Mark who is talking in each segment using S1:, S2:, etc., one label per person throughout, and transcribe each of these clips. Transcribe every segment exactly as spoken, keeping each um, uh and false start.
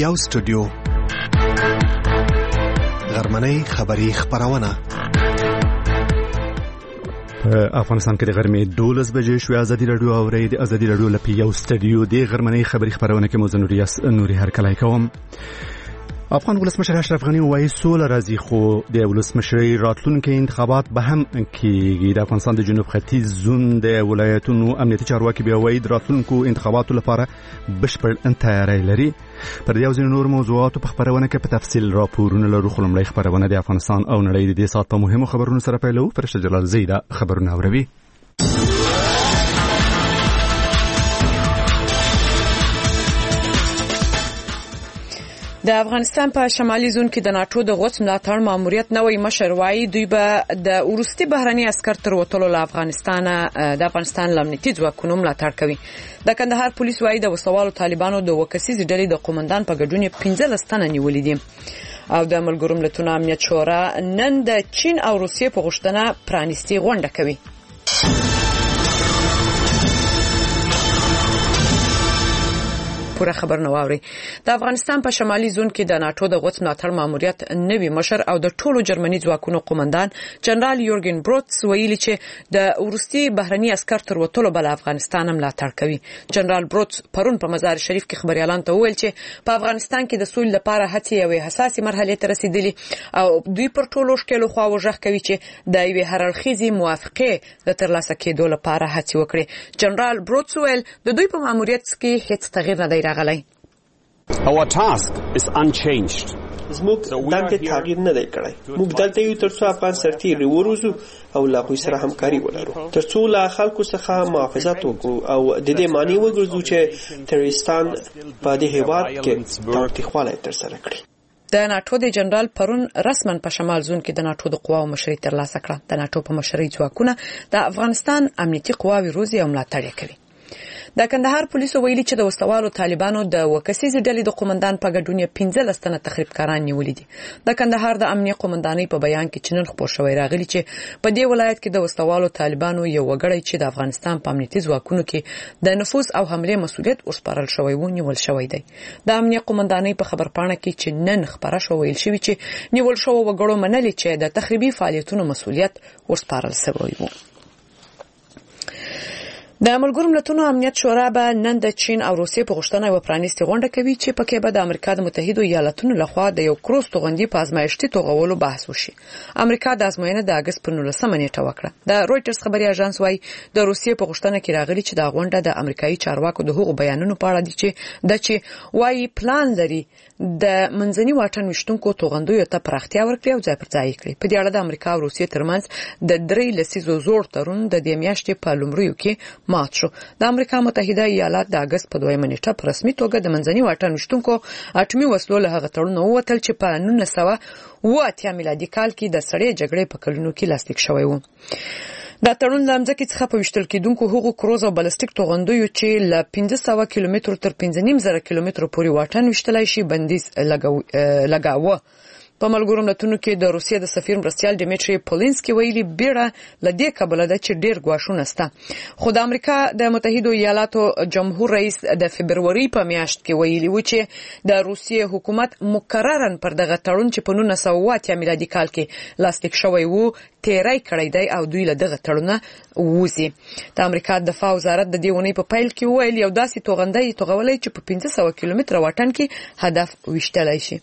S1: پیاو سټوډیو غرمنۍ خبری خبرونه افغانستان کې د غرمې دولس بجې شوې. ازادي رادیو اوري د ازادي رادیو لپاره یو سټوډیو د غرمنۍ خبری خبرونه کې موزه نوریاس نوري هر کله کوم. افغان ولسمشر اشرف غنی وایي سوله راځي خو د ولسمشرۍ راتلونکي انتخابات به هم کېږي. د افغانستان د جنوب ختیځ زون د ولایتونو امنیتي چارواکي بیا وایي د راتلونکو انتخاباتو لپاره بشپړ تیاری لري. پر یو ځینو نور موضوعاتو په خبرونه کې په تفصیل راپورونه لرو. خو لومړی خبرونه د افغانستان او نړۍ د دې ساعت په مهمو خبرونو سره پیلو. فرشته جلال زیدا خبرونه اوروي.
S2: د افغانستان په شمالي زون کې د ناتو د غوڅ ملاتړ ماموریت نوې مشر وایي دوی به د ورستي بهرني عسكر تر وټولو له افغانستان د افغانستان لمنیتي ځواکونو ملاتړ کوي. د کندهار پولیس وایي د وسوالو طالبانو د وکسیز ډلې د قومندان په ګډون پنځلس تنه نیولې دي. او د ملګرو ملتونو امنیت شورا نن د چین او روسیې په غوښتنه پرانیستي غونډه کوي. پوره خبر نو اوري. د افغانستان په شمالي زون کې د ناتو د غوڅ ملاتړ ماموریت نوی مشر او د ټولو جرمني ځواکونو قومندان جنرال یورګن بروتس ویلي چې د ورستي بهرني عسكر تر وټولو بل افغانستان ملاتړ کوي. جنرال بروتس پرون په مزار شریف کې خبريالان ته وویل چې په افغانستان کې د سولې لپاره هڅې یوې حساسې مرحله ته رسیدلې او دوی پر ټولو شکلو خوا وژغ کوي چې د یوې هررخیزي موافقه د ترلاسه کېدو لپاره هڅې وکړي. جنرال بروتس ویل د دوی په ماموریت کې هیڅ تغییر نه دی راغلی.
S3: Our task is unchanged.
S4: زموږ دنده تغییر نه دی کړی. موږ دلته یو ترڅو افغان سرتیري وروزو او لا غوي سره همکاري ولرو ترڅو لا خلکو څخه محافظت وکړو او د دې معنی وګرځو چې تروریستان په دې هیواد کې تاوتریخوالی ترسره کړي.
S2: د ناتو د جنرال پرون رسمن په شمال زون کې د ناتو د قواو مشري ترلاسه کړه. د ناتو په مشري ځواکونه د افغانستان امنیتي قواوې روزي او ملاتړ کوي. د کندهار پولیسو ویلي چې د وسوالو طالبانو د وکسیز ډلې د قومندان په ګډون پنځلس تنه تخریبکاران نیولې دي. د کندهار د امنیت قومندانۍ په بیان کې چنن خبر شوی راغلی چې په دې ولایت کې د وسوالو طالبانو یو وګړی چې د افغانستان په امنیتي ځواکونو کې د نفوذ او حمله مسؤلیت وسپارل شوی و نیول شوی دی. د امنیت قومندانۍ په خبرپاڼه کې چې نن خبره شو ویل شوی چې نیول شو وګړو منلي چې د تخریبي فعالیتونو مسؤلیت وسپارل شوی و. د ملګرو ملتونو امنیت شورا به نن د چین او روسیې په غوښتنه یو پرانیستي غونډه کوي چې پکې به د امریکا د متحده ایالاتونو لخوا د یو کروز توغندي په ازمایښتي توغولو بحث وشي. امریکا د ازموینې د اگست په نولسمه نیټه وکړه. د رويټرز خبري اژانس وايي د روسیې په غوښتنه کې راغلي چې د غونډه د امریکایي چارواکو د حقوقو بیانونو په اړه دي چې د چې وايي پلان لري د منځني واټن وشتونکو توغندیو ته پراختیا ورکړي او ځای پر ځای کړي. په دې اړه د امریکا او روسیې ترمنځ د درې لسیزو زوړ تړون د دې میاشتې په لومړیو کې مات شو. د امریکا متحده ایالات د اگست په دویمه نیټه په رسمي توګه د منځني واټن وشتونکو اټومي وسلو له هغه تړون ووتل چې په نولس سوه اوه اتیا میلادي کال کې د سړې جګړې په کلونو کې لاسلیک شوی و. دا تړون د ځمکې څخه په وشتل کېدونکو هغو کروز او بالستیک توغندیو چې له پنځه سوه کیلومترو تر پنځه نیم زره کیلومترو پورې واټن وشتلای شي بندیز لګاوه. په ملګرو ملتونو کې د روسیې د سفیر مرستیال ډیمیټری پولینسکي ویلي بیره لدې کبله ده چې ډیر غواښونه سته. خو د امریکا د متحده ایالاتو جمهور رئیس د فبرवरी په میاشت کې ویلي و چې د روسیې حکومت مکررن پر دغه تړون چې په نولس سوه اوه اتیا میلادي کال کې لاسلیک شوی و تیرای کړی دی او دوی له دغه تړونه ووزي. د امریکا دفاع وزارت د دې ونې په پیل کې ویل یو داسې توغندی توغولای چې په پنځه سوه کیلومتره واټن کې هدف وشتلای شي.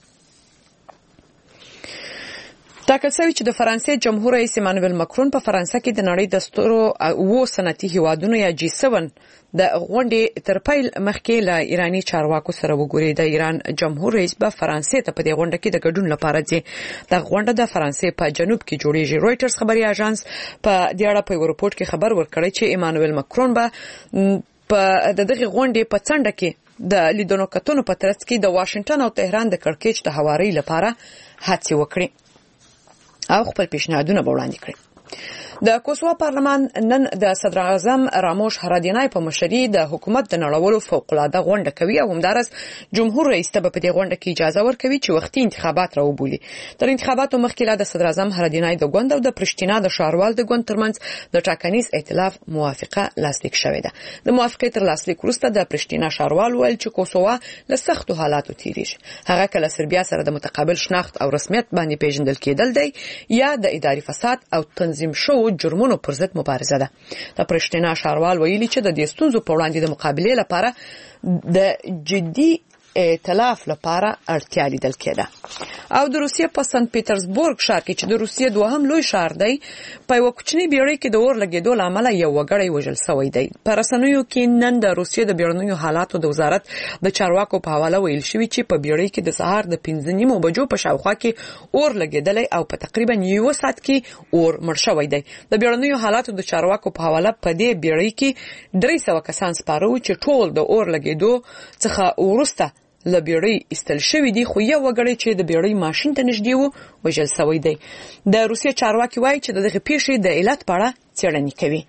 S2: ټاکل شوی چې د فرانسې جمهور رئیس ایمانوئل ماکرون په فرانسه کې د نړۍ د سترو و صنعتي هیوادونو یا جی سبن د غونډې تر پیل مخکې له ایرانی چارواکو سره وګوري. د ایران جمهور رئیس به فرانسې ته په دې غونډه کې د ګډون لپاره ځي. د غونډه د فرانسې په جنوب کې جوړیږي. رويټرز خبري اژانس په دې اړه په ریپورت کې خبر ورکړی چې ایمانوئل ماکرون به په دغه غونډې په څنډه کې د لیدونکو کتونو په ترڅ کې د واشنگټن او تهران د کړکېچ د هواري لپاره هڅې وکړي او خپل پیشنهادونه وړاندې کړي. د کوسووا پارلمان نن د صدر اعظم راموش هرادینای په مشرۍ د حکومت د نړولو فوق العاده غونډه کوي او همدارس جمهور رئیس ته په دې غونډه کې اجازه ورکوي چې وختي انتخابات راوبولي. تر انتخاباتو مخکې د صدر اعظم هرادینای د ګوند او د پرشتینا د شاروال د ګوند ترمنځ د ټاکنیز ائتلاف موافقه لاسلیک شوې ده. د موافقې تر لاسلیک وروسته د پرشتینا شاروال ویل چې کوسووا له سختو حالاتو تیریږي. هغه کله سربیا سره د متقابل شناخت او رسمیت باندې پیژندل کېدل دی یا د اداري فساد او تنظیم شو جرمونو پر ضد مبارزه ده. د پرشتینا شاروال ویلي چې د دې ستونزو په وړاندې د مقابلې لپاره د جدي ائتلاف لپاره اړتیا لیدل کېده. او د روسیې په سن پیټرزبورګ ښار کې چې د روسیې دوهم لوی ښار دی په یو کوچني بیړۍ کې د اور لګېدو له امله یو وګړی وژل شوی دی. په رسنیو کې نن د روسیې د بیړنیو حالاتو د وزارت د چارواکو په حواله ویل شوی چې په بیړۍ کې د سهار د پنځه نیمو بجو په شاوخوا کې اور لګېدلی او په تقریبا یو ساعت کې اور مړ شوی دی. د بیړنیو حالاتو د چارواکو په حواله په دې بیړۍ کې درې سوه کسان سپاره وو چې ټول د اور لګېدو څخه وروسته له بیړۍ ایستل شوی دی، خو یو وګړی چې د بیړۍ ماشین ته نږدې و وژل شوی دی. د روسیې چارواکي وایي چې دغه پیښې د علت په اړه څېړنې کوي.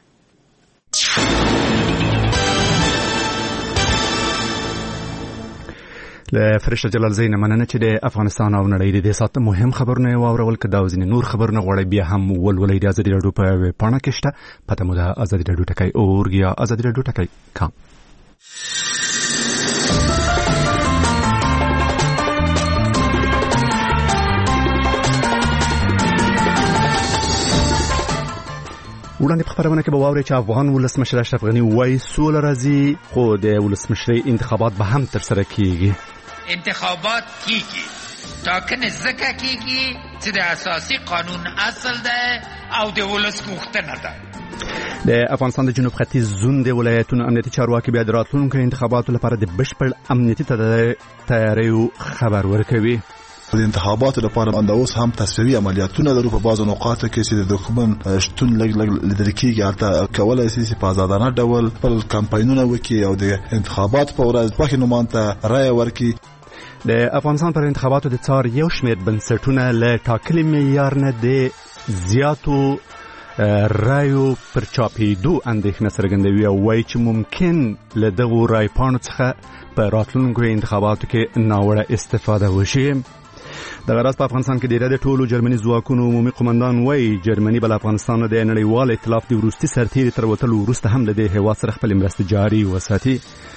S1: له فرشته جلال زین مننه چې د افغانستان او نړۍ د سات مهم خبرونه واورول کده او ځینې نور خبرونه غوړي بیا هم ولولې د ازادي راډیو په پاڼه کې شته. پته مو د ازادي راډیو ټکی اورګیا ازادي راډیو ټکی کام. وړاندې په خبرونه کې به واورئ چې افغان ولسمشر اشرف غني وایي سوله راځي خو د ولسمشرۍ انتخابات به هم ترسره کیږي.
S5: انتخابات کیږي ټاکنې ځکه کیږي چې د اساسي قانون اصل ده او د ولس غوښتنه ده.
S1: د افغانستان د جنوب ختیځ زون د ولایتونو امنیتي چارواکي بیا د راتلونکو انتخاباتو لپاره د بشپړ امنیتي تیاریو خبر ورکوي.
S6: د انتخاباتو لپاره انده اوس هم تصفیوي عملیاتونه لرو په بعضو نقاطو کې چې د دښمن شتون لږ لږ لیدل کېږي. هلته کولای شي چې په آزادانه ډول خپل کمپاینونه وکړي او د انتخاباتو په ورځ خوښې نومان ته رایه ورکړي.
S1: د افغانستان پر انتخاباتو د څار یو شمېر بنسټونه له ټاکلي معیار نه د زیاتو رایو پر چاپېدو اندېښنه څرګندوي او وایي چې ممکن له دغو رایپاڼو څخه په راتلونکو انتخاباتو کې ناوړه استفاده وشي. د غراس په افغانستان کې ډیره د ټولو جرمني ځواکونو عمومي قومندان وایي جرمني بل افغانستان د نړیوال ائتلاف د وروستي سرتیري تر وتلو وروسته هم له دې هیواد سره خپل مرستې جاري وساتي.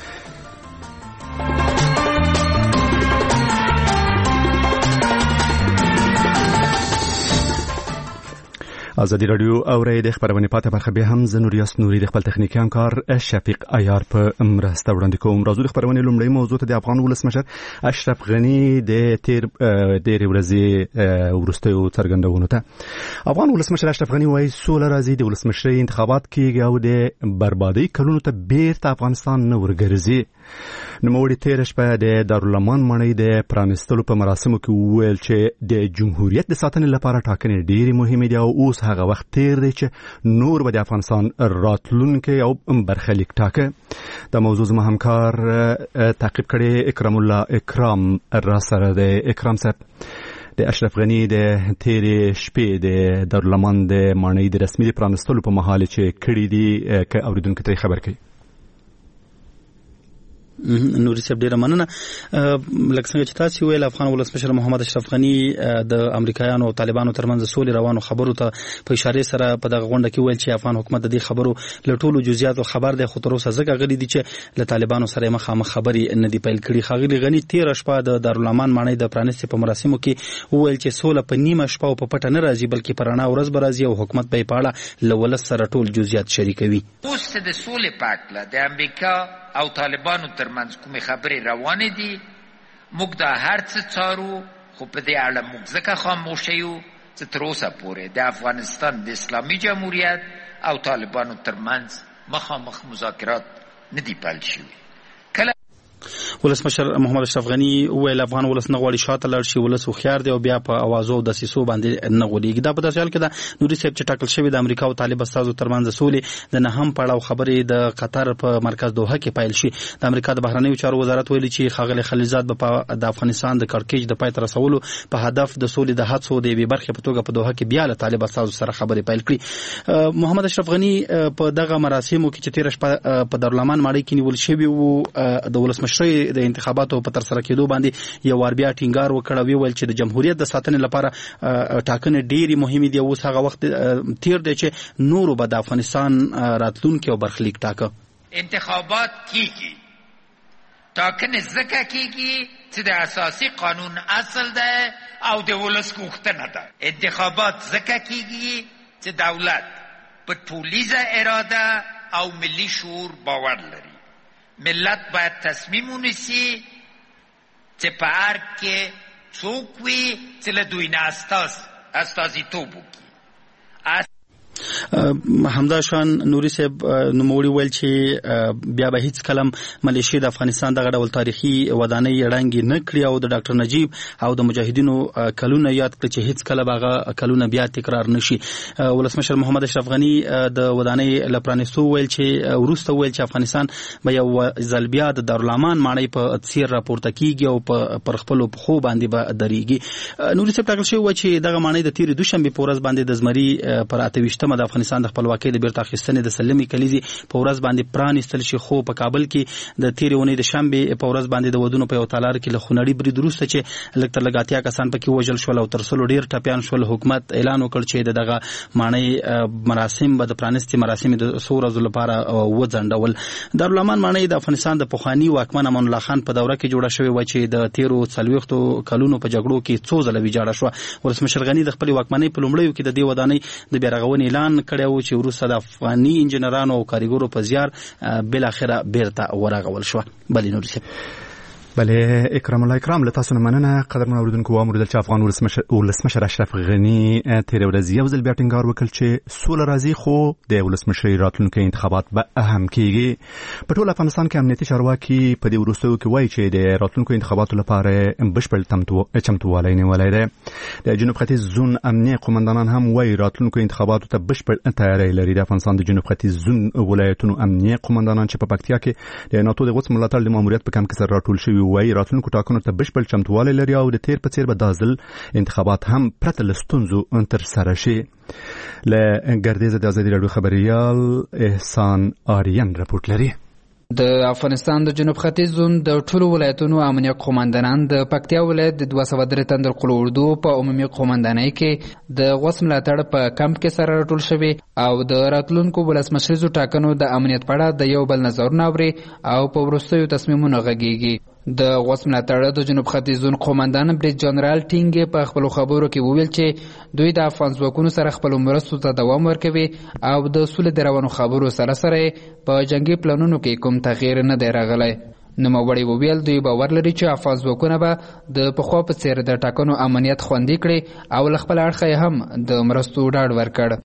S1: ازادي راډیو اورئ د خبرونه پاتې برخه به هم زنوریاس نوري د خپل تخنیکی همکار شفیق عیار په مرسته وړاندې کوم. راځو د خبرونه لومړی موضوع ته د افغان ولسمشر اشرف غني د تیر ډېر ورځې ورستیو څرګندونو ته. افغان ولسمشر اشرف غني وايي سوله راځي د ولسمشرۍ انتخابات کېږي او د بربادۍ کلونو ته بیرته افغانستان نه ورګرځي. نوموړي تیر شپه د دارالمان ماڼۍ د پرانستلو په مراسمو کې وویل چې د جمهوریت د ساتنې لپاره ټاکنې ډېرې مهمې دي او اوس هغه وخت تیر دی چې نور به د افغانستان راتلونکی او برخلیک ټاکه. د موضوع زما همکار تعقیب کړی اکرام الله اکرام را سره د اکرام صاحب د اشرف غني د تیر شپې د دارالمان د ماڼۍ د رسمي پرانستلو په مهال چې کړي دي که اوریدونکو ته خبر کړي.
S7: نوري صاحب ډیره مننه. لکه څنګه چې تاسو ویل افغان ولسمشر محمد اشرف غني د امریکایانو او طالبانو ترمنځ سولې روانو خبرو ته په اشاره سره په دغه غونډه کې ویل چې افغان حکومت د دې خبرو له ټولو جزئیاتو خبر دی خو تر اوسه ځکه غلي دي چې له طالبانو سره مخامخ خبرې نه دی پیل کړي. خاغلی غني تیر شپه د دارالمان ماڼۍ د پرانستې په مراسمو کې ویل چې سوله په نیمه شپه او په پټه نه راځي بلکې په رڼا ورځ به راځي او حکومت به په اړه له ولس سره ټول جزئیات شریکوي.
S5: اوس د سولې په اړه د امریکا او طالبانو ترمنځ کومې خبرې روانې دي موږ دا هر څه څارو خو په دې اړه موږ ځکه خاموشه یو چې تر اوسه پورې د افغانستان د اسلامي جمهوریت او طالبانو ترمنځ مخامخ مذاکرات نه دي پیل شوي.
S7: ولسمشر محمد اشرف غنی ویل افغان ولس نه غواړي شاته لاړ شي، ولس خيار دی او بیا په اوازو د سیسو باندې نه غوړيږي. دا په داسې حال کې د نوري صاحب چې ټاکل شوی د امریکا او طالب استازو ترمنځ سولې د نه هم پړاو خبرې د قطر په مرکز دوحه کې پایل شي. د امریکا د بهرنیو چارو وزارت ویلي چې خاغلی خلیلزاد په د افغانستان د کړکېچ د پای تر رسولو په هدف د سولې د هڅو د یوې برخې په توګه په دوحه کې بیا له طالب استازو سره خبرې پیل کړې. محمد اشرف غنی په دغه مراسمو کې چې تیر شپه په دارالمان ماړی کې نیول شوی وو د ولسمشرۍ د انتخاباتو په تر سره کېدو باندې یو ور بیا ټینګار وکړ او ویل چې د جمهوریت د ساتنې لپاره ټاکنې ډېری مهمې دي. اوس هغه وخت تیر دی چې نورو به د افغانستان راتلونکي او برخلیک ټاکه.
S5: انتخابات کیږي، ټاکنې ځکه کیږي چې د اساسي قانون اصل ده او د ولس غوښتنه ده. انتخابات ځکه کیږي چې دولت په ټولیزه اراده او ملي شعور باور لري. ملت باید تصمیم ونیسي چې په هر کې څوک وي چې له دوی نه استازیتوب وکړي.
S7: حمزه شان نوري صاحب نوموړي ویل چې بیا به هیڅ کلم ملیشیا د افغانستان دغه ډول تاریخي ودانۍ ړنګې نه کړي او د ډاکټر نجیب او د مجاهدینو کلونه یاد کړي چې هیڅ کله هغه کلونه بیا تکرار نشي. ولسمشر محمد اشرف غنی د ودانۍ لپرانستو ویل چې ورسته ویل چې افغانستان به یو ځل بیا د دارالمان ماڼۍ په څیر راپورته کیږي او پر خپل خو باندې به درېږي. نوري صاحب ټاکل شوی و چې دغه ماڼۍ د تیر دوشنبه په ورځ باندې د زمري پر اته د افغانستان د خپلواکۍ د بیرته اخیستنې د سلمې کلیزې په ورځ باندې پرانیستل شي، خو په کابل کې د تیرې اونۍ د شنبې په ورځ باندې د ودونو په یو تالار کې له خونړي برید وروسته چې لږ تر لږه اتیا کسان پکې وژل شول او تر سلو ډېر ټپیان شول، حکومت اعلان وکړ چې د دغه ماڼۍ مراسم به د پرانیستې مراسم د څو ورځو لپاره وځنډول. دارالمان ماڼۍ د افغانستان د پخواني واکمن امان الله خان په دوره کې جوړه شوې وه چې د تیرو څلوېښتو کلونو په جګړو کې څو ځله ویجاړه شوه. ولسمشر غني د خپلې واکمنۍ په لومړیو کې د دې ودانۍ د بیا رغونې اعلان کړی و چې وروسته د افغاني انجنیرانو او کاریګرو په زیار بل اخره بیرته ورغول شو. بلې نور څه
S1: بله اکرام الله اکرام لتاسو مننه قدرمن اوریدونکو. امر چې افغان ولسمشر اشرف غنی تیر ورځ یو ځل بیا ټینګار وکړ چې سوله راځي خو د ولسمشرۍ راتلونکي انتخابات به اهم کیږي. په ټول افغانستان کې امنیتي چارواکي په دې وروستیو کې وایي چې د راتلونکو انتخاباتو لپاره بشپړ چمتووالی نیولی دی. د جنوب ختیځ زون امنیه قومندانان هم وایي راتلونکو انتخاباتو ته بشپړ تیاری لري. د افغانستان د جنوب ختیځ زون ولایتونو امنیه قومندانان چې په پکتیا کې د ناتو د غوڅ ملاتړ د ماموریت په کم کې سره راټول شوي وایي راتلونکو ټاکنو ته بشپړ چمتووالی لري او د تیر په څیر به دا ځل انتخابات هم پرته له ستونزو ترسره شي. له ګردیزه د ازادي راډیو خبریال احسان آریان رپورټ لري.
S8: د افغانستان د جنوب ختیځ زون د ټولو ولایتونو امنیه قومندانان د پکتیا ولایت د دوه سوه درې تنه قل اردو په عمومي قومندانۍ کې د غوڅ ملاتړ په کمپ کې سره راټول شوي او د راتلونکو ولسمشریزو ټاکنو د امنیت په اړه د یو بل نظرونه اوري او په وروستیو تصمیمونو غږیږي. د غوڅ ملاتړ د جنوب ختیځ زون قومندان بریج جنرال ټینګ په خپل خبرو کې وویل چې دوی د افغان ځواکونو سره خپل مرستو ته دوام ورکوي او د سولې د روانو خبرو سره سره په جنگي پلانونو کې کوم تغییر نه دی راغلی. نوموړي وویل دوی باور لري چې افغان ځواکونه به د پخوا په څیر د ټاکنو امنیت خوندي کړي او له خپل اړخه هم د مرستو ډاډ ورکړ.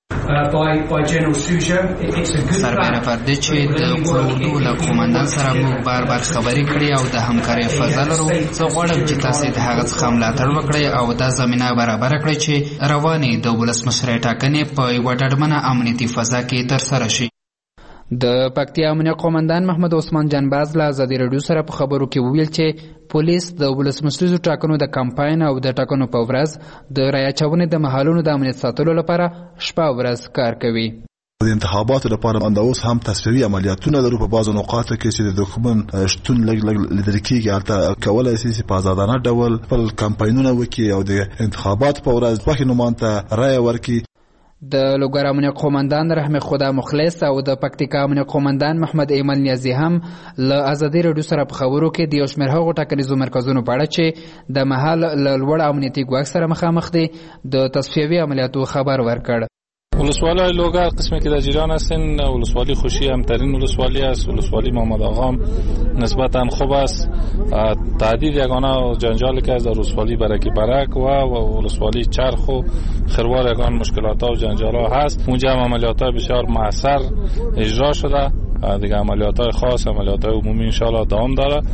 S9: سربیره پر دې چې د قلوردو له قومندان سره موږ بار بار خبرې کړې او د همکارۍ فضا لرو. زه غواړم چې تاسې د هغه څخه ملاتړ وکړئ او دا زمینه برابره کړئ چې روانې د ولسمشرۍ ټاکنې په یوه ډاډمنه امنیتي فضا کې ترسره شي.
S8: د پکتیا امنیه قومندان محمد عثمان جانباز له ازادي راډیو سره په خبرو کې وویل چې پولیس د ولسمشریزو ټاکنو د کمپاین او د ټاکنو په ورځ د رایه چونې د مهالونو د امنیت ساتلو لپاره شپه ورځ کار کوي.
S6: د انتخاباتو لپاره باندې اوس هم تصفیوي عملیاتونه لرو په بعضو نقاطو کې چې د دښمن شتون لږ لږ لیدل کېږي. هلته کولی شي چې په ازادانه ډول خپل کمپاینونه وکړي او د انتخاباتو په ورځ خوښې نومان ته رایه ورکړي.
S8: د لوګر امنیه قومندان رحم خدا مخلص او د پکتیکا امنیه قومندان محمد ایمل نیازی هم له ازادي راډیو سره په خبرو کې د یو شمېر هغو ټاکنیزو مرکزونو په اړه چې د مهال له لوړ امنیتي ګواښ سره مخامخ دي د تصفیوي عملیاتو خبر ورکړ.
S10: ولسوالی لوگر قسمی که در جیران هستین ولسوالی خوشی همترین ولسوالی است. ولسوالی محمد آقا نسبتا خوب است. تعدیل یگانه جنجالی که از در ولسوالی برکی برک و ولسوالی چرخ و خروار یگان مشکلات ها و جنجال ها هست. اونجا هم عملیات های بسیار مؤثر اجرا شده. دیگه عملیات های خاص عملیات های عمومی انشاءالله دوام داره.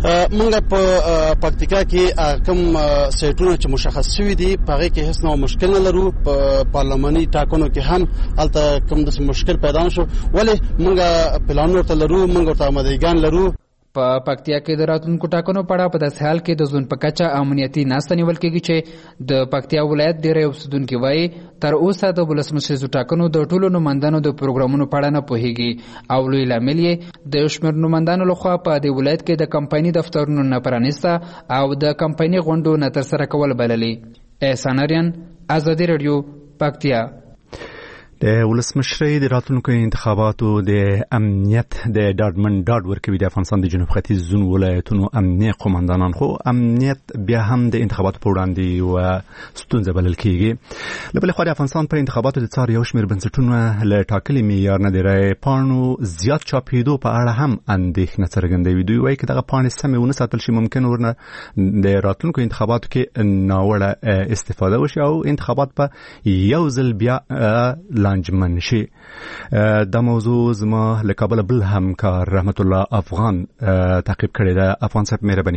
S11: منګه په پکتیکا کې کوم سیټونه چې مشخص شوی دي په هغه کې هیڅ نو مشکل نه لرو په پارلماني ټاکنو کې هم الته کوم د مشکل پیدا شو ولی منګه پلان ورته لرو منګه ورته آمادګان لرو.
S8: په پکتیا کې د راتلونکو ټاکنو په اړه په داسې حال کې د زون په کچه امنیتي ناسته نیول کېږي چې د پکتیا ولایت ډېری اوسېدونکي وایي تر اوسه د ولسمشریزو ټاکنو د ټولو نمایندانو د پروګرامونو په اړه نه پوهېږي او لوی لامل یې د یو شمېر نمایندانو لخوا په دې ولایت کې د کمپایني دفترونو نه پرانیسته او د کمپایني غونډو نه ترسره کول بللي. احسان اریان، ازادي راډیو، پکتیا.
S1: د ولسمشرۍ د راتلونکو انتخاباتو د امنیت د ډاډمن ډاډ ورکوي د افغانستان د جنوب ختیځ زون ولایتونو امنیه قوماندانان خو امنیت بیا هم د انتخاباتو په وړاندې یوه ستونزه بلل کېږي. له بلې خوا د افغانستان پر انتخاباتو د څار یو شمېر بنسټونه له ټاکلي معیار نه د رایې پاڼو زیات چاپېدو په اړه هم اندېښنه څرګندوي. دوی وایي که دغه پاڼې سمې ونه ساتل شي ممکن ورنه د راتلونکو انتخاباتو کې ناوړه استفاده وشي او انتخابات په یو ځل بیا لانجمن شي. دا موضوع زما له کابل بل همکار رحمت الله افغان تعقیب کړی ده. افغان صاحب مهرباني.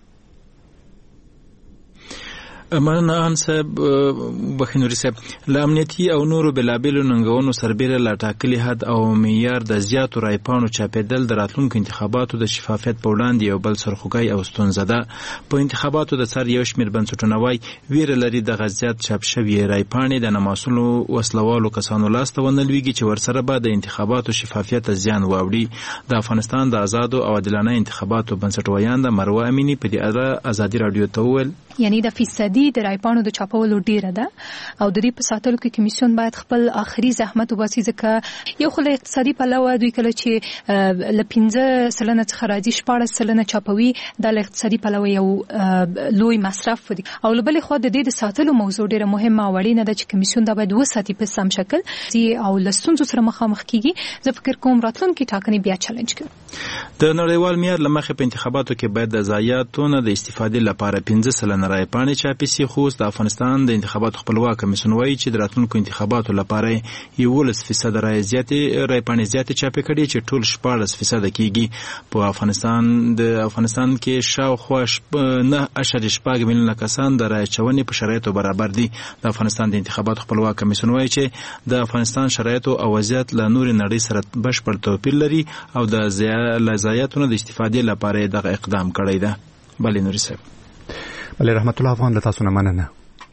S12: مننه ان صاحب بخنوري صاحب. له امنیتي او نورو بلابلو ننګونو سربیره لا ټاکلي حد او معیار د زیاتو رایپانو چاپېدل د راتلونکو انتخاباتو د شفافیت په وړاندې یو بل سرخوږی او ستونزه ده. په انتخاباتو د څار یو شمېر بنسټونه وایي ویره لري دغه زیات چاپ شوي رایپاڼې د نامسؤلو وسلوالو کسانو لاسته ونه لویږي چې ورسره به د انتخاباتو شفافیت زیان واوړي. د افغانستان د آزادو او عادلانه انتخاباتو بنسټویان د مروه امینی په دې اړه ازادي راډیو ته وویل
S13: یعنی د فیصدي د رایپاڼو د چاپولو ډیره ده او د دې په ساتلو کې کمیسیون باید خپل آخري زحمت وباسي ځکه یو خو له اقتصادي پلوه دوی کله چې له پنځه سلنه څخه راځي شپاړس سلنه چاپوي دا له اقتصادي پلوه یو لوی مصرف دی او له بلې خوا د دې د ساتلو موضوع ډیره مهمه او اړینه ده چې کمیسیون دا باید وساتي په سم شکل او له ستونزو سره مخامخ کیږي. زه فکر کوم راتلونکي ټاکنې بیا چالنج کوي.
S12: د نړیوال معیار له مخې په انتخاباتو کې باید د ضایعاتو نه د استفادې لپاره پنځه سلنه رایپاڼې چاپې سي خو د افغانستان د انتخاباتو خپلواک کمیسیون وایي چې د راتلونکو انتخاباتو لپاره یولس فیصد رایې زیاتې رایپاڼې زیاتې چاپې کړي چې ټول شپاړس فیصده کېږي. په افغانستان د افغانستان کې شاوخوا نه اعشاریه شپږ میلیونه کسان د رایې اچونې په شرایطو برابر دي. د افغانستان د انتخاباتو خپلواک کمیسیون وایي چې د افغانستان شرایطو او وضعیت له نورې نړۍ سره بشپړ توپیر لري او د ضایعاتو نه د استفادې لپاره دغه اقدام کړی ده. بلې نوري صاحب.
S1: بله رحمت الله افغان له تاسو نه مننه.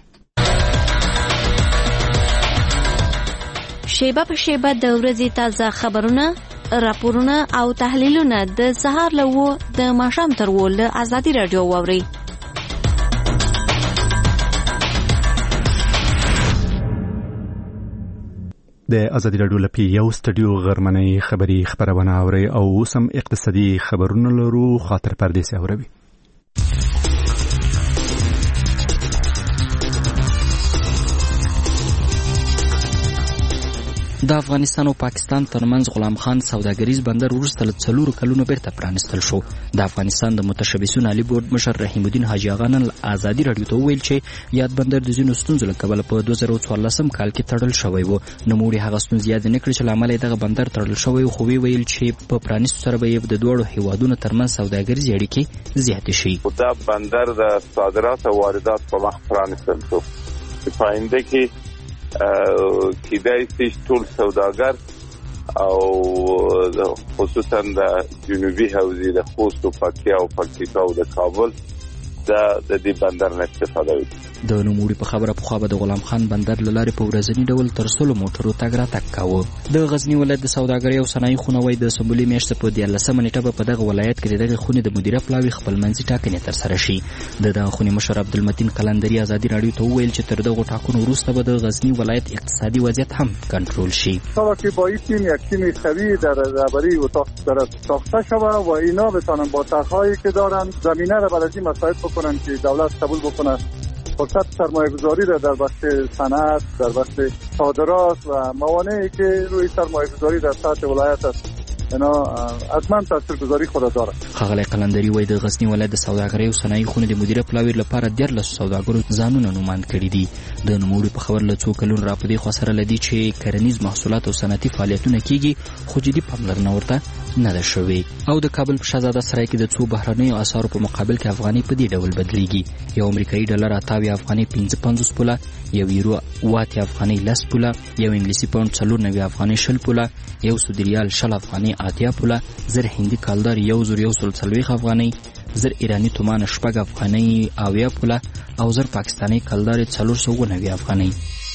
S14: شیبه په شیبه د ورځې تازه خبرونه، راپورونه او تحلیلونه د سهار له وو د ماښام تر وو له ازادي راډیو واورئ.
S1: د ازادي راډیو لپاره یو سټډیو غرمنۍ خبري خبرونه اوري او اوسم اقتصادي خبرونه لرو. خاطر پردیسي اوروي.
S15: د افغانستان او پاکستان ترمنځ غلام خان سوداګریز بندر وروسته له څلورو کلونو بیرته پرانیستل شو. د افغانستان د متشبثین عالی بورډ مشر رحیم الدین حاجی آغا نن ازادي راډیو ته وویل چې یاد بندر د ځینو ستونزو له کبله په دوه زره څوارلسم کال کې تړل شوی و. نوموړي هغه ستونزې یاد نه کړې چې له امله دغه بندر تړل شوی و، خو ویل چې په پرانیستو سره به د دوړو هیوادونو ترمنځ سوداګریزې اړیکې زیاتې شي.
S16: دا بندر د صادرات او واردات په وخت پرانیستل شو چې په آینده کې کیدای شي ټول سوداګر او خصوصا د جنوبي حوزې د خوست او پکتیا او پکتیکا او د کابل د دې بندر نه استفاده وکړي.
S15: د نوموړي په خبره پخوا به د غلام خان بندر له لارې په ورځني ډول تر سلو موټرو تګ راتګ کاوه. د غزني ولایت د سوداګرۍ او صنایع خونه وایي د سنبلې میاشتې په دیارلسمه نیټه به په دغه ولایت کې د دغې خونې د مدیره پلاوي خپلمنځي ټاکنې ترسره شي. د دغه خونې مشر عبدالمتین قلندري ازادي راډیو ته وویل چې تر دغو ټاکنو وروسته به د غزني ولایت اقتصادي وضعیت هم کنټرول شي.
S17: که با این تیم یک تیم قوی در رهبری ساخته شود و اینا بتوانند با طرحهایی که دارند زمینه را برای این مساعد بکنند که دولت قبول بکنه فرصت سرمایه گذاری را در بخش صنعت، در بخش صادرات و موانعی که روی سرمایه گذاری در سطح ولایت است اینا حتما تاثیرگذاری خود داره.
S15: ښاغلی قلندري وایي د غزني ولایت د سوداګرۍ او صنایع خونې د مدیره پلاوي لپاره دیارلس سوداګرو ځانونه نوماند کړي دي. د نوموړي په خبر له څو کلونو را په دې خوا سره له دې چې کرنیز محصولات او صنعتي فعالیتونه کیږي خو جدي پاملرنه ورته نه ده شوې. او د کابل په شهزاده سرای کې د څو بهرنیو اسعارو په مقابل کې افغانۍ په دې ډول بدلیږي. یو امریکایي ډالر اتاوې افغانۍ پنځه پنځوس پوله، یو یورو اوه اتیا افغانۍ لس پوله، یو انګلیسي پاونډ څلور نوي افغانۍ شل پوله، یو سعودي ریال شل افغانۍ اتیا پوله، زر هندي کالدار یو زر یو سل څلوېښت افغانۍ، زر ایراني تومان شپږ افغانۍ اویا پوله او زر پاکستاني کالدار څلور سوه اووه نوي افغانۍ.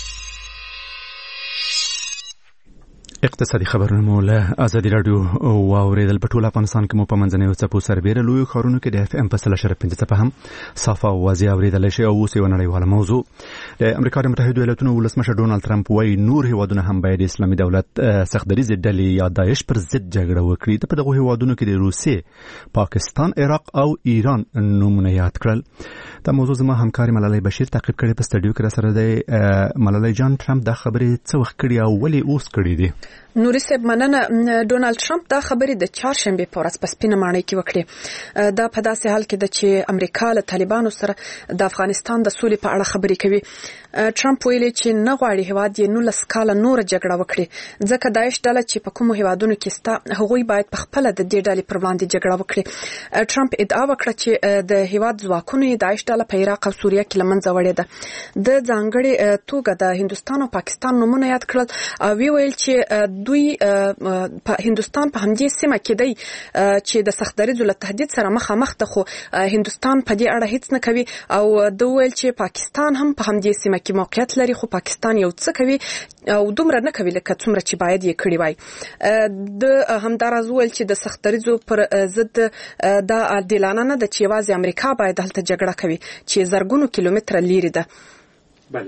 S1: اقتصادي خبرونه مو له ازادي رادیو واوریدل. په ټول افغانستان کې مو په منځنیو څپو سربېره لویو ښارونو کې د اف ام په سل اشاریه پنځه څپه هم صافه او واضح اورېدلی شي. او اوس یوه نړیواله موضوع. د امریکا د متحدو ایالاتونو ولسمشر ډونالډ ټرمپ وایي نور هیوادونه هم باید د اسلامي دولت سختدریزې ډلې یا داعش پر ضد جګړه وکړي. د په دغو هیوادونو کې د روسیې، پاکستان، عراق او ایران نومونه یاد کړل. دا موضوع زما همکاري ملالۍ بشیر تعقیب کړې په سټډیو کې راسره دی. ملالۍ جان، ټرمپ دا خبرې څه وخت کړي او ولې اوس کړي دي؟
S18: نوري صاحب مننه. ډونالډ ټرمپ دا خبرې د چهارشنبه په ورځ په سپینه ماڼۍ کې وکړې. دا په داسې حال کې ده چې امریکا له طالبانو سره د افغانستان د سولې په اړه خبرې کوي. ټرمپ ویلي چې نه غواړي هیواد یې نولس کاله نور جګړه وکړي، ځکه داعش ډله چې په کومو هیوادونو کې ستا هغوی باید په خپل د دې ډلې پر وړاندې جګړه وکړي. ټرمپ ادعا وکړه چې د هیواد ځواکونو یې داعش ډله په عراق او سوریه کې له منځه وړې ده. د ځانګړې توګه د هندوستان او پاکستان نومونه یاد کړل او وی ویل چې دوی په هندوستان په همدې سیمه کې دی چې د سختدریزو له تهدید سره مخامخ ده، خو هندوستان په دې اړه هیڅ نه کوي. او د ویل چې پاکستان هم په همدې سیمه کې موقعیت لري، خو پاکستان یو څه کوي او دومره نه کوي لکه څومره چې باید یې کړی وای. د همداراز ویل چې د سختدریزو پر ضد دا عادلانه نه ده چې یوازې امریکا باید هلته جګړه کوي چې زرګونو کیلومتره لیرې ده.
S1: بله.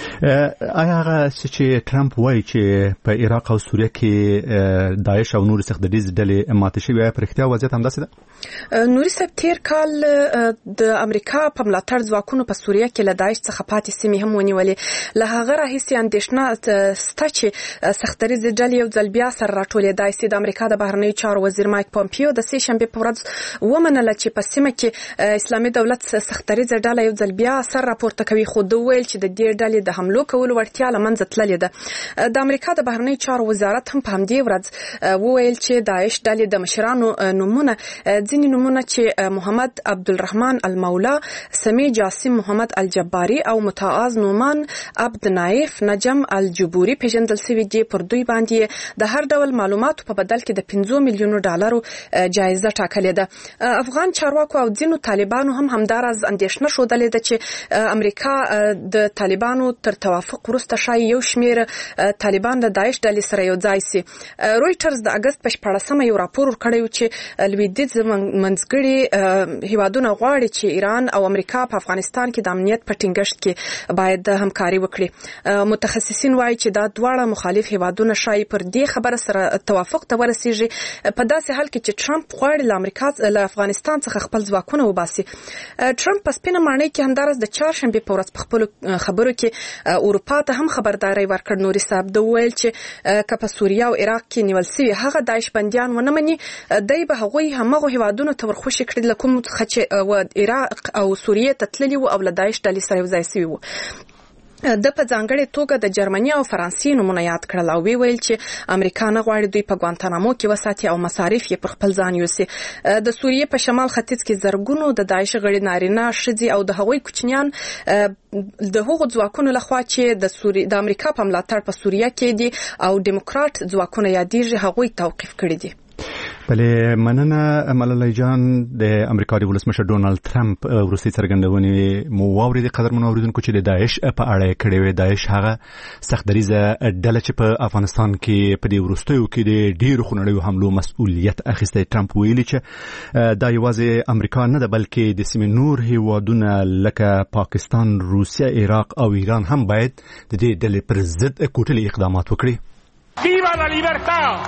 S1: آیا هغه چې ټرمپ وایي چې په عراق او سوریه کې داعش او نور سختدریز ډلې ماته شوي په رښتیا وضعیت همداسې ده؟
S18: نوري صاحب تیر کال د امریکا په ملاتړ ځواکونو په سوریه کې له داعش څخه پاتې سیمې هم ونیولې. له هغه راهیسې اندېښنه سته چې سختدریزې ډلې یو ځل بیا سره راټولېدای سي. د امریکا د بهرنیو چارو وزیر مایک پومپیو د سې شنبې په ورځ ومنله چې په سیمه کې اسلامي دولت سختدریزې ډله یو ځل بیا سر راپورته کوي، خو د ویل چې د دې ډلې د حملو کولو وړتیا له منځه تللې ده. د امریکا د بهرنیو چارو وزارت هم په همدې ورځ وویل چې داعش ډلې د مشرانو نومونه، ځینې نومونه چې محمد عبدالرحمن المولا، سمی جاسم محمد الجباری او متعاز نومان عبد نایف نجم الجبوري پیژندل شوي دي. پر دوی باندې د هر ډول معلوماتو په بدل کې د پنځه میلیونو ډالرو جایزه ټاکلې ده. افغان چارواکو او ځینو طالبانو هم همداراز اندېښنه ښودلې ده چې امریکا د طالبانو تر توافق وروسته شاید یو شمیر طالبان د داعش ډلې سره یو ځای سي. رويټرز د اگست په شپاړسمه یو راپور ورکړی و چې لویدیځ منځګړي هیوادونه غواړي چې ایران او امریکا په افغانستان کې د امنیت په ټینګښت کې باید همکاري وکړي. متخصصین وایي چې دا دواړه مخالف هیوادونه شاید پر دې خبره سره توافق ته ورسیږي په داسې حال کې چې ټرمپ غواړي له امریکا له افغانستان څخه خپل ځواکونه وباسي. ټرمپ په سپینه ماڼۍ کې همدارس د چهارشنبې په ورځ په خپل خبرو کې اروپا ته هم خبرداري ورکړ. نوري صاحب د ویل چې که په سوریه او عراق کې نیول شوي هغه داعش بندیان ونه مني، دی به هغوی همغه هیوادونو ته ورخوشي کړي له کوم څخه چې عراق او سوریه ته تللي وو او له داعش ډلې سره یو ځای شوي وو. د په ځانګړې توګه د جرمني او فرانسې نومونه یاد کړل او وی ویل چې امریکا نه غواړي دوی په ګوانتانامو کې وساتي او مصارف یې پر خپل ځان یوسي. د سوریې په شمال ختیځ کې زرګونو د داعش غړي نارینه ښځې او د هغوی کوچنیان د هغو ځواکونو لخوا چې د سوریې د امریکا په ملاتړ په سوریه کې دي او دیموکرات ځواکونه یادېږي هغوی توقیف کړي دي.
S1: بله مننه ملالۍ جان. د امریکا د ولسمشر ډونالډ ټرمپ وروستۍ څرګندونې مو واورېدې قدرمنو اورېدونکو چې د داعش په اړه یې کړې وې. داعش هغه سختدریزه ډله چې په افغانستان کې په دې وروستیو کې د ډېرو خونړیو حملو مسؤلیت اخیستی. ټرمپ ویلي چې دا یوازې امریکا نه ده بلکې د سیمې نور هیوادونه لکه پاکستان، روسیه، عراق او ایران هم باید د دې ډلې پر ضد کوټلي اقدامات وکړي.
S19: Viva la libertad!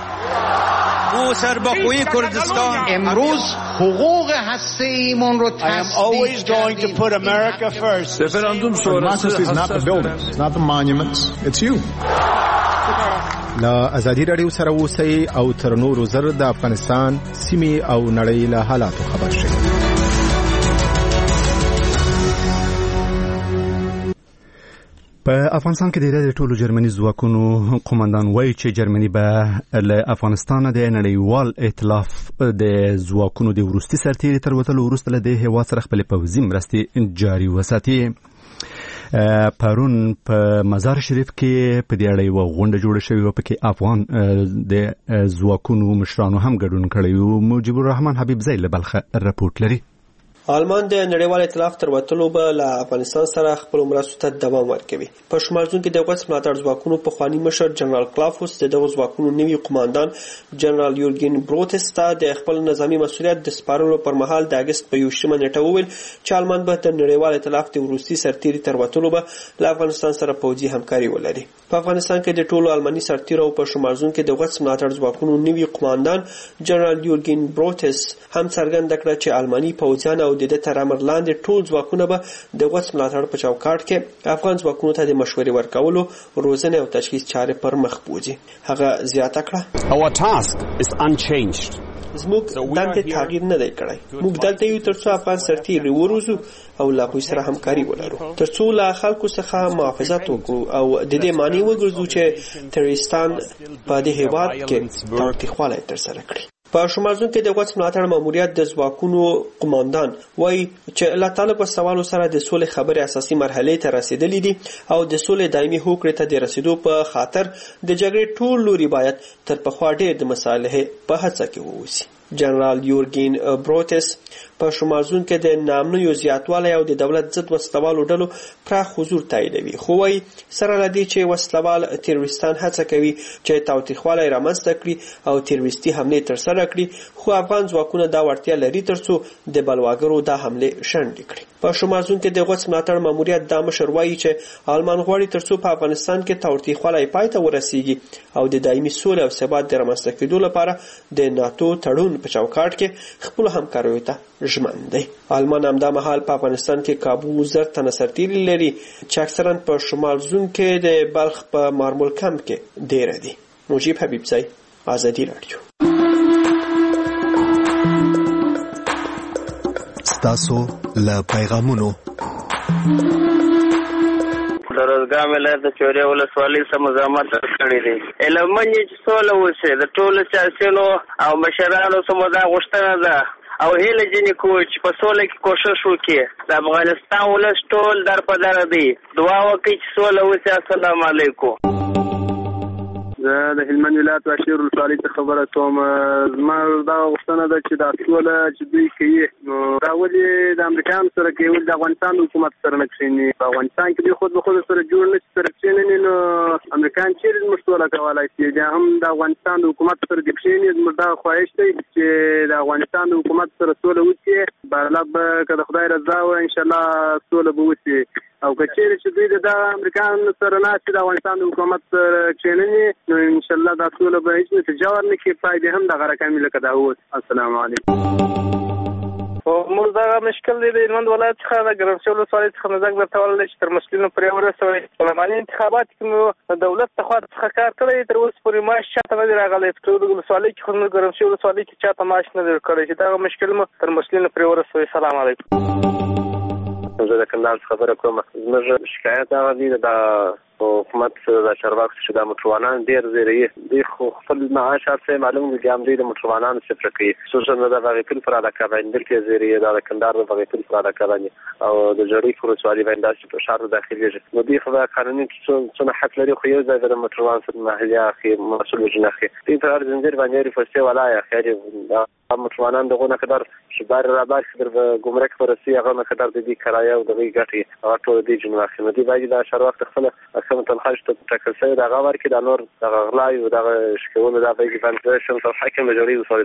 S20: او سربخوی کردستان
S19: امروز حقوق هسته‌ایمون رو تصدیق I am always going to put America first.
S21: Referendum sonrası is not the buildings, not the monuments, it's you.
S1: لا ازادي رادیو سره اوسئ او تر نورو زر د افغانستان سیمې او نړۍ له حالاتو خبر شئ. په افغانستان کې د ټولو جرمني ځواکونو قومندان وایي چې جرمني به له افغانستان د نړیوال ائتلاف د ځواکونو د وروستي سرتیري تر وتلو وروسته له دې هېواد سره خپلې پوځي مرستې جاري وساتي. پرون په مزار شریف کې په دې اړه یوه غونډه جوړه شوې وه، پکې افغان د ځواکونو مشرانو هم ګډون کړی و. مجيب الرحمن حبیب زی له بلخه رپورټ لري.
S4: آلمان د نړیوال ائتلاف تر وتلو به له افغانستان سره خپل مرستو ته دوام ورکوي. په شمالزون کې د غوڅ ملاتړ ځواکونو په خواني مشر جنرال کلافوس د دغه ځواکونو نوي قوماندان جنرال یورګین بروتس ته د خپل نظامی مسؤلیت د سپارلو پر مهال د اگست په یوشمه نیټه وویل چې آلمان به د نړیوال ائتلاف د وروستي سرتیري تر وتلو به له افغانستان سره پوځي همکاري ولري. په افغانستان کې د ټولو آلماني سرتیرو په شمالزون کې د غوڅ ملاتړ ځواکونو نوي قوماندان جنرال یورګین بروتس هم څرګنده کړه چې آلماني پوځیان او د تر امر لاندې ټول ځواکونه به د غوڅ ملاتړ په چوکاټ کې افغان ځواکونو ته د مشورې ورکولو، روزنې او تجهیز چارې پر مخ بوځي. هغه زیاته کړه:
S3: Our task is unchanged.
S4: زموږ دنده تغییر نه دی کړی. موږ دلته یو ترڅو افغان سرتیري وروزو او له هغوی سره همکاري ولرو، ترڅو له خلکو څخه محافظت وکړو او د دې معنی وګرځو چې تروریستان په دې هېواد کې تاوتریخوالی ترسره کړي. په شمالزون کې د غوڅ ملاتړ ماموریت د ځواکونو قوماندان وایي چې له طالب سوالو سره د سولې خبرې اساسي مرحلې ته رسیدلې دي او د سولې دایمي هوکړې ته د رسیدو په خاطر د جګړې ټول لوري باید تر پخوا ډېر د مصالحې په هڅه کې ووسي. جنرال یورګین بروتس په شمالزون کې د نامنیو زیاتوالی او د دولت ضد وسلوالو ډلو پراخ حضور تاییدوي، خو وایي سره له دې چې وسلوال تروریستان هڅه کوي چې تاوتریخوالی رامنځته کړي او تروریستي حملې ترسره کړي، خو افغان ځواکونه دا وړتیا لري ترڅو د بلواګرو دا حملې شنډې کړي. په شمالزون کې د غوڅ ملاتړ ماموریت دا مشر وایي چې آلمان غواړي ترڅو په افغانستان کې تاوتریخوالی پای ته ورسیږي او د دایمي سولې او ثبات د رامنځته کېدو لپاره د ناتو تړون په چوکاټ کې خپل همکاریو ته ژمن دی. آلمان همدا مهال په افغانستان کې کابو زر تنه سرتیري لري چې اکثرا په شمالزون کې د بلخ په مارمول کمپ کې ډېر دي. مجيب حبیب زی، ازادي رادیو.
S21: ستاسو له پیغامونو
S22: درزګا ملت د چوریا ولسوالۍ سم مزاحمت کړی دی. علمن چې سوله وسه د ټولو سیاسيونو او مشرانو سم دا غوښتنه ده او هیله جنې کوي چې په سوله کې کوشش وکړي. د افغانستان ولس ټول در په در دی، دعا وکړي چې سوله وسه. السلام علیکم.
S23: زه د هلمند ولایت واشیر ولسوالۍ څخه خبره کوم. زما دا غوښتنه ده چې دا سوله چې دوی کوي نو دا ولې د امریکایانو سره کوي، ولې د افغانستان حکومت سره نه کښېني؟ په افغانستان کې دوی خود به خود سره جوړ نه شي، سره کښېني نو امریکایان چیرې زموږ سوله کولی شي؟ بیا هم د افغانستان د حکومت سره دې کښېني. زموږ دا خواهش دی چې د افغانستان د حکومت سره سوله وکړي. بهرله به که د خدای رضا وه انشاءالله سوله به وشي، او که چیرې چې دوی د امریکایانو سره ناست د افغانستان د حکومت سره کښېنني نو انشاءالله دا سوله به هیڅ نتیجه ورنکړي، پای به هم دغه رقمي لکه دا اوس. السلام علیکم.
S24: موږ دغه مشکل دی د هلمند ولایت څخه د ګرمسیر ولسوالۍ څخه مزاج درته ولاړ چې تر مسؤلینو پورې ورسوئ. پارلماني انتخابات کې مو د دولت له خوا څخه کار کړی، تر اوسه پورې معاش چاته نه دی راغلی. په ټولو ولسوالۍ کې خو زموږ ګرمسیر ولسوالۍ کې چاته معاش نه دی ورکړی چې دغه مشکل مو تر مسؤلینو پورې ورسوئ. سلام علیکم.
S22: زه د کندهار څخه خبره کوم. زموږ شکایت هغه دی د حکومت د چارواکو چې د موټروانان ډېر زیری دی، خو خپل معاش هر معلوم دی هم دی د موټروانانو صفر کوي. خصوصا د بغیپل پر علاقه باندې دلته زیری د کندهار د بغیپل پر علاقه باندې او د جړی پر ولسوالۍ باندې چې په ښار داخلي نو دی خو قانوني څونه حق لري، خو یو ځای د موټروان سره محلي اخی مسؤل جناخي دی په هر زنجیر باندې فسته ولای خیر موټروانان دغه نه قدر شبار را بار خبر ګمرک پرسي هغه نه قدر د دې کرایه او د دې ګټي او ټول دې جناخي نو دی باید د ښار وخت خپل سم تنخواهش ته ټاکل شوی د هغه ورکې د نور دغه غلای او دغه شکولو دا به باندې شم تر حاکم جوړي وسوي.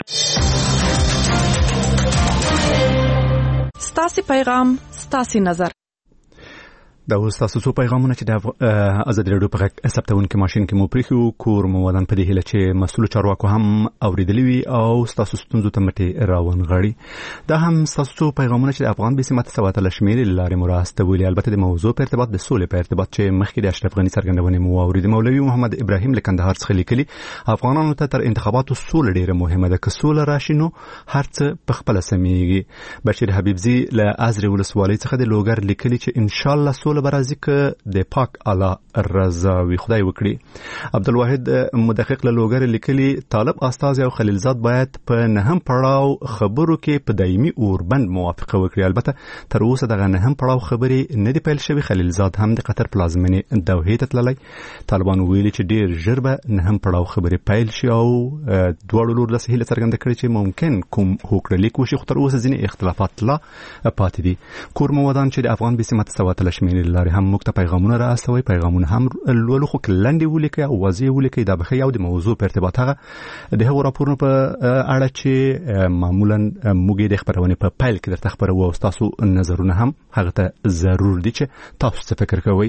S18: ستاسو پیغام ستاسو نظر.
S1: دا اوس تاسو څو پیغامونه چې د ازادي راډیو په غږ ثبتونکو ماشين کې مو پریښو کور مو ودان په دې هیله چې مسؤل چارواکو هم اوریدلی وي او تاسو ستونزو ته مټي راون غړي دا هم تاسو څو پیغامونه چې د افغان بسمت سوات لشمیر لارې مراسته ویلي البته د موضوع په ارتباط د سولې په ارتباط چې مخکې د اشرف غنی څرګندونه مو اورید مولوي محمد ابراهیم لکندهار څخه لیکلي افغانانو ته تر انتخاباتو سولې ډیره مهمه ده که سولې راشي نو هر څه په خپل سميږي بشیر حبیبزي له ازري ولسوالۍ څخه د لوګر لیکلي چې ان شاء الله سولې برازي ک د پاک اعلی رضا وي خدای وکړي عبدالواحد مدقق له لوګر لیکلي طالب استاد او خلیلزاد باید په نهم پړاو خبرو کې په دایمي اوربند موافقه وکړي البته تر اوسه دغه نهم پړاو خبرې نه دی پیل شوی خلیلزاد هم د قطر پلازمینې دوحې ته تللی طالبان ویلي چې ډیر ژر به نهم پړاو خبرې پیل شي او دواړو لور داسې هیله څرګنده کړې چې ممکن کوم هوکړه لیک وشي خو تر اوسه ځینې اختلافات لا پاتې دي کور مو ودان چې د افغان بسمت سوات لشمیر لارې هم موږ ته پیغامونه راستوي پیغامونه هم لولو خو کلندې ولیکي او واضح ولیکي دا بخي او د موضوع په ارتباط هغه د هغو راپورونو په اړه چې معمولا موږ د خبرونه په پیل کې درته خبرو او تاسو نظرونه هم هغه ته ضرور دي چې تاسو څه فکر کوئ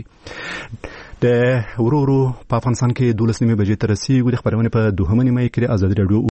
S1: د ورورو په افغانستان کې دولس نیمه بجې تر رسیدو د خبرونه په دوهمه نیمه کې د ازادي راډیو